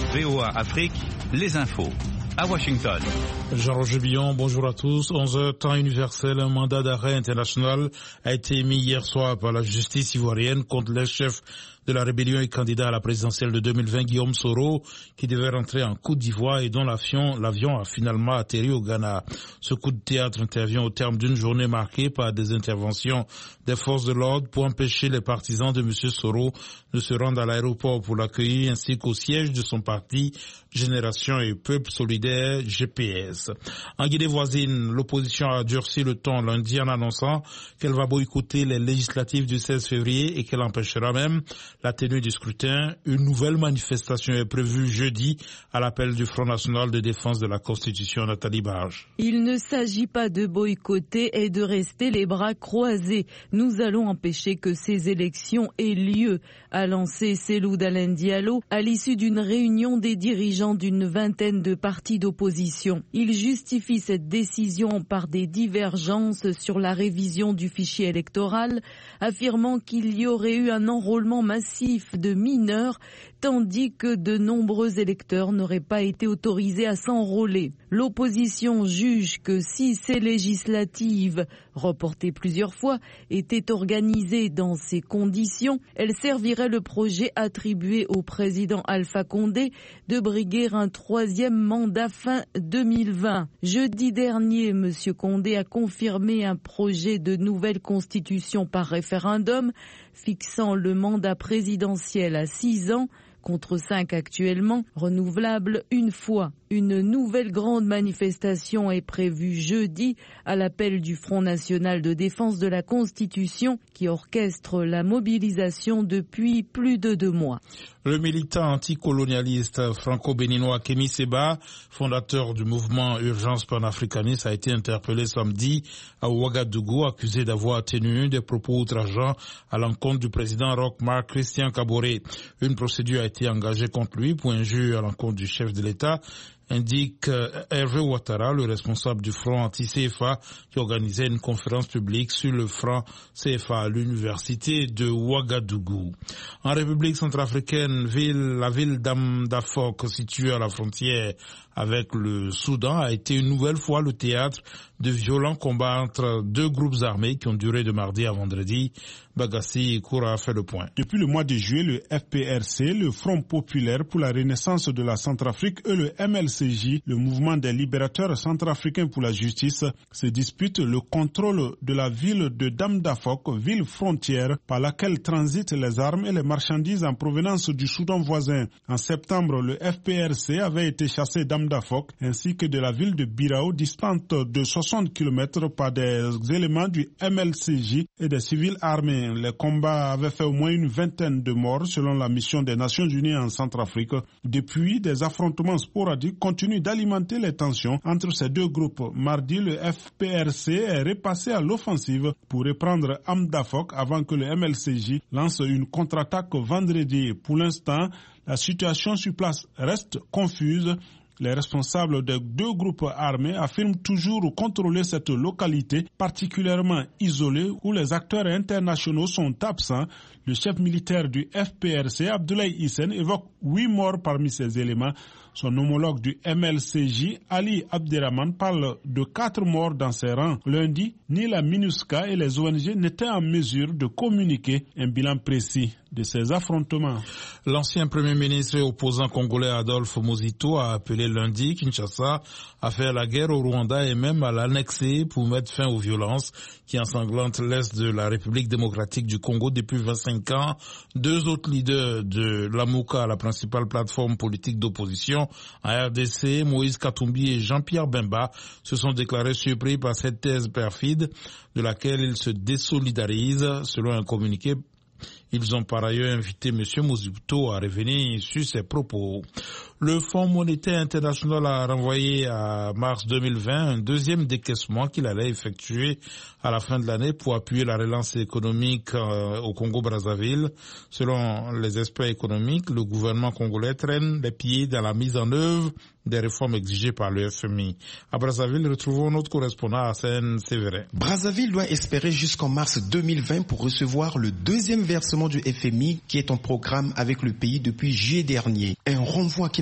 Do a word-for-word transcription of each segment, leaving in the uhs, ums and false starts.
V O A Afrique, les infos. À Washington. Jean-Roger Billon, bonjour à tous. onze heures temps universel, un mandat d'arrêt international a été émis hier soir par la justice ivoirienne contre l'ex-chef de la rébellion et candidat à la présidentielle de deux mille vingt, Guillaume Soro, qui devait rentrer en Côte d'Ivoire et dont l'avion, l'avion a finalement atterri au Ghana. Ce coup de théâtre intervient au terme d'une journée marquée par des interventions des forces de l'ordre pour empêcher les partisans de M. Soro de se rendre à l'aéroport pour l'accueillir, ainsi qu'au siège de son parti Génération et Peuple Solidaire, G P S. En Guinée voisine, l'opposition a durci le ton lundi en annonçant qu'elle va boycotter les législatives du seize février et qu'elle empêchera même la tenue du scrutin. Une nouvelle manifestation est prévue jeudi à l'appel du Front National de Défense de la Constitution. Nathalie Barge. Il ne s'agit pas de boycotter et de rester les bras croisés. Nous allons empêcher que ces élections aient lieu, a lancé Cellou Dalein Diallo à l'issue d'une réunion des dirigeants d'une vingtaine de partis d'opposition. Il justifie cette décision par des divergences sur la révision du fichier électoral, affirmant qu'il y aurait eu un enrôlement massif de mineurs, tandis que de nombreux électeurs n'auraient pas été autorisés à s'enrôler. L'opposition juge que si ces législatives, reportées plusieurs fois, étaient organisées dans ces conditions, elles serviraient le projet attribué au président Alpha Condé de briguer un troisième mandat fin deux mille vingt. Jeudi dernier, M. Condé a confirmé un projet de nouvelle constitution par référendum, fixant le mandat présidentiel à six ans, contre cinq actuellement, renouvelable une fois. Une nouvelle grande manifestation est prévue jeudi à l'appel du Front National de Défense de la Constitution qui orchestre la mobilisation depuis plus de deux mois. Le militant anticolonialiste franco-béninois Kémy Séba, fondateur du mouvement Urgence panafricaniste, a été interpellé samedi à Ouagadougou, accusé d'avoir tenu des propos outrageants à l'encontre du président Roch Marc Christian Kaboré. Une procédure a été engagée contre lui pour injure à l'encontre du chef de l'État, indique Hervé Ouattara, le responsable du front anti-C F A, qui organisait une conférence publique sur le franc C F A à l'université de Ouagadougou. En République centrafricaine, ville, la ville d'Amdafok, située à la frontière avec le Soudan, a été une nouvelle fois le théâtre de violents combats entre deux groupes armés qui ont duré de mardi à vendredi. Bagassi Koura a fait le point. Depuis le mois de juillet, le F P R C, le Front populaire pour la renaissance de la Centrafrique et le M L C J, le mouvement des libérateurs centrafricains pour la justice, se disputent le contrôle de la ville de Damdafok, ville frontière par laquelle transitent les armes et les marchandises en provenance du Soudan voisin. En septembre, le F P R C avait été chassé d'Amdafok ainsi que de la ville de Birao, distante de soixante kilomètres par des éléments du M L C J et des civils armés. Les combats avaient fait au moins une vingtaine de morts selon la mission des Nations Unies en Centrafrique. Depuis, des affrontements sporadiques continuent d'alimenter les tensions entre ces deux groupes. Mardi, le F P R C est repassé à l'offensive pour reprendre Amdafok avant que le M L C J lance une contre-attaque vendredi. Pour l'instant, la situation sur place reste confuse. Les responsables des deux groupes armés affirment toujours contrôler cette localité particulièrement isolée où les acteurs internationaux sont absents. Le chef militaire du F P R C, Abdoulaye Hissène, évoque huit morts parmi ces éléments. Son homologue du M L C J, Ali Abderrahman, parle de quatre morts dans ses rangs. Lundi, ni la MINUSCA et les O N G n'étaient en mesure de communiquer un bilan précis de ces affrontements. L'ancien premier ministre et opposant congolais Adolphe Muzito a appelé lundi Kinshasa à faire la guerre au Rwanda et même à l'annexer pour mettre fin aux violences qui ensanglantent l'est de la République démocratique du Congo depuis vingt-cinq ans. Deux autres leaders de l'Amouka, la principale plateforme politique d'opposition en R D C, Moïse Katumbi et Jean-Pierre Bemba, se sont déclarés surpris par cette thèse perfide de laquelle ils se désolidarisent, selon un communiqué. Ils ont par ailleurs invité M. Muzito à revenir sur ses propos. Le Fonds monétaire international a renvoyé à mars deux mille vingt un deuxième décaissement qu'il allait effectuer à la fin de l'année pour appuyer la relance économique euh, au Congo-Brazzaville. Selon les experts économiques, le gouvernement congolais traîne les pieds dans la mise en œuvre des réformes exigées par le F M I. À Brazzaville, retrouvons notre correspondant Arsène Sévérin. Brazzaville doit espérer jusqu'en mars deux mille vingt pour recevoir le deuxième versement du F M I qui est en programme avec le pays depuis juillet dernier. Un renvoi qui n'a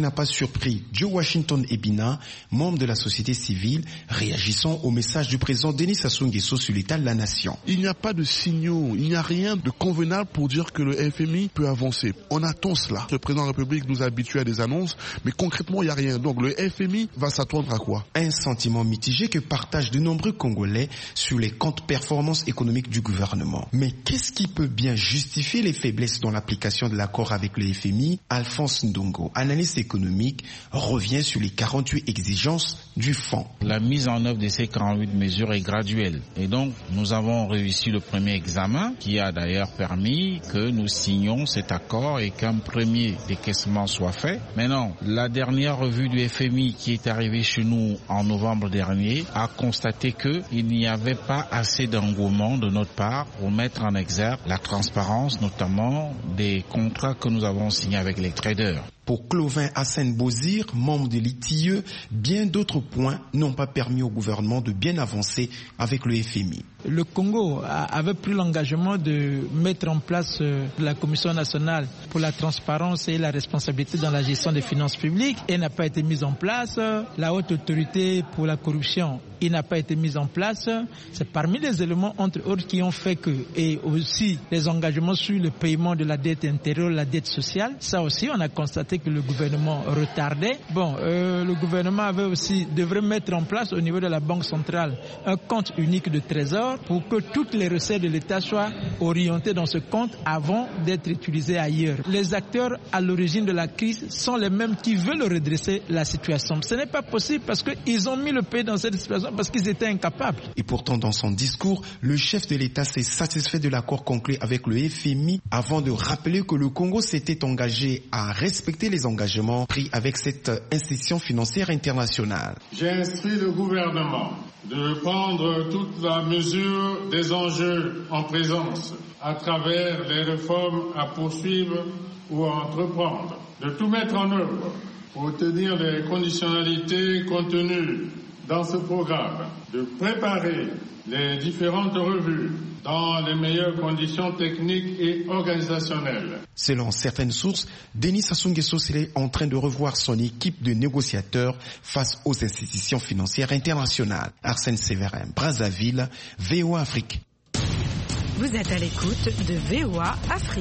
n'a pas surpris Joe Washington Ebina, membre de la société civile, réagissant au message du président Denis Sassou Nguesso sur l'état de la nation. Il n'y a pas de signaux, il n'y a rien de convenable pour dire que le F M I peut avancer. On attend cela. Le président de la République nous habitue à des annonces, mais concrètement, il n'y a rien. Donc le F M I va s'attendre à quoi? Un sentiment mitigé que partagent de nombreux Congolais sur les comptes performances économiques du gouvernement. Mais qu'est-ce qui peut bien justifier les faiblesses dans l'application de l'accord avec le F M I? Alphonse Ndongo, analyste économique, revient sur les quarante-huit exigences du fonds. La mise en œuvre de ces quarante-huit mesures est graduelle. Et donc, nous avons réussi le premier examen qui a d'ailleurs permis que nous signions cet accord et qu'un premier décaissement soit fait. Maintenant, la dernière revue du F M I qui est arrivée chez nous en novembre dernier a constaté qu'il n'y avait pas assez d'engouement de notre part pour mettre en exergue la transparence, notamment des contrats que nous avons signés avec les traders. Pour Clovin Hassan Bozir, membre de l'I T I E, bien d'autres points n'ont pas permis au gouvernement de bien avancer avec le F M I. Le Congo avait pris l'engagement de mettre en place la Commission nationale pour la transparence et la responsabilité dans la gestion des finances publiques. Elle n'a pas été mise en place. La haute autorité pour la corruption, il n'a pas été mise en place. C'est parmi les éléments, entre autres, qui ont fait que, et aussi les engagements sur le paiement de la dette intérieure, la dette sociale, ça aussi on a constaté que le gouvernement retardait. Bon, euh, le gouvernement avait aussi, devrait mettre en place au niveau de la Banque centrale un compte unique de trésor pour que toutes les recettes de l'État soient orientées dans ce compte avant d'être utilisées ailleurs. Les acteurs à l'origine de la crise sont les mêmes qui veulent redresser la situation. Ce n'est pas possible parce qu'ils ont mis le pays dans cette situation parce qu'ils étaient incapables. Et pourtant, dans son discours, le chef de l'État s'est satisfait de l'accord conclu avec le F M I avant de rappeler que le Congo s'était engagé à respecter les engagements pris avec cette institution financière internationale. J'ai instruit le gouvernement de prendre toute la mesure des enjeux en présence à travers les réformes à poursuivre ou à entreprendre, de tout mettre en œuvre pour tenir les conditionnalités contenues dans ce programme, de préparer les différentes revues dans les meilleures conditions techniques et organisationnelles. Selon certaines sources, Denis Sassou Nguesso serait en train de revoir son équipe de négociateurs face aux institutions financières internationales. Arsène Séverin, Brazzaville, V O A Afrique. Vous êtes à l'écoute de V O A Afrique.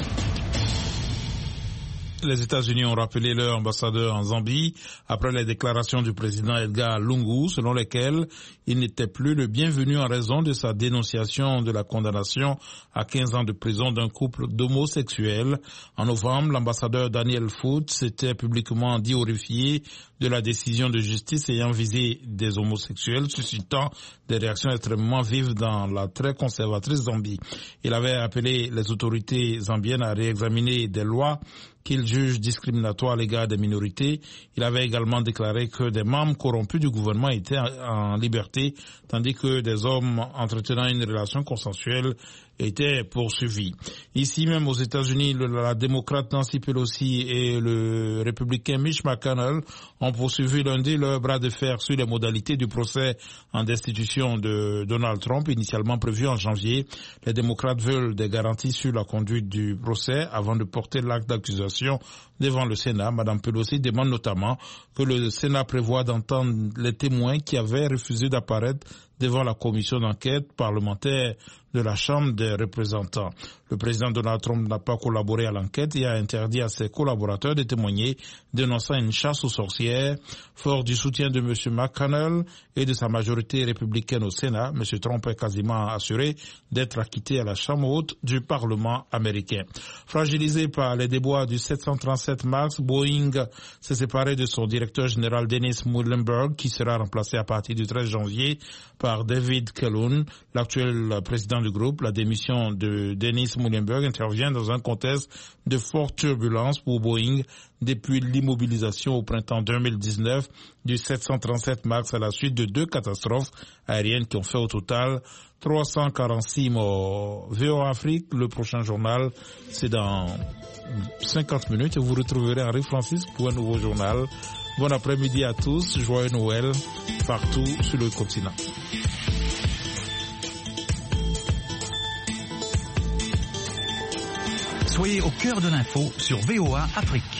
Les États-Unis ont rappelé leur ambassadeur en Zambie après les déclarations du président Edgar Lungu selon lesquelles il n'était plus le bienvenu en raison de sa dénonciation de la condamnation à quinze ans de prison d'un couple d'homosexuels. En novembre, l'ambassadeur Daniel Foote s'était publiquement dit horrifié de la décision de justice ayant visé des homosexuels, suscitant des réactions extrêmement vives dans la très conservatrice Zambie. Il avait appelé les autorités zambiennes à réexaminer des lois qu'il juge discriminatoires à l'égard des minorités. Il avait également déclaré que des membres corrompus du gouvernement étaient en liberté, tandis que des hommes entretenant une relation consensuelle étaient poursuivis. Ici même aux États-Unis, le, la démocrate Nancy Pelosi et le républicain Mitch McConnell ont poursuivi lundi leur bras de fer sur les modalités du procès en destitution de Donald Trump, initialement prévu en janvier. Les démocrates veulent des garanties sur la conduite du procès avant de porter l'acte d'accusation devant le Sénat. Madame Pelosi demande notamment que le Sénat prévoie d'entendre les témoins qui avaient refusé d'apparaître devant la commission d'enquête parlementaire de la Chambre des représentants. Le président Donald Trump n'a pas collaboré à l'enquête et a interdit à ses collaborateurs de témoigner, dénonçant une chasse aux sorcières. Fort du soutien de M. McConnell et de sa majorité républicaine au Sénat, M. Trump est quasiment assuré d'être acquitté à la Chambre haute du Parlement américain. Fragilisé par les déboires du sept cent trente-sept MAX, Boeing s'est séparé de son directeur général Dennis Muilenburg, qui sera remplacé à partir du treize janvier par David Calhoun, l'actuel président du groupe. La démission de Dennis Muilenburg intervient dans un contexte de forte turbulence pour Boeing depuis l'immobilisation au printemps deux mille dix-neuf du sept cent trente-sept MAX à la suite de deux catastrophes aériennes qui ont fait au total trois cent quarante-six morts. V O A Afrique, le prochain journal, c'est dans cinquante minutes et vous retrouverez Henri Francis pour un nouveau journal. Bon après-midi à tous, joyeux Noël partout sur le continent. Soyez au cœur de l'info sur V O A Afrique.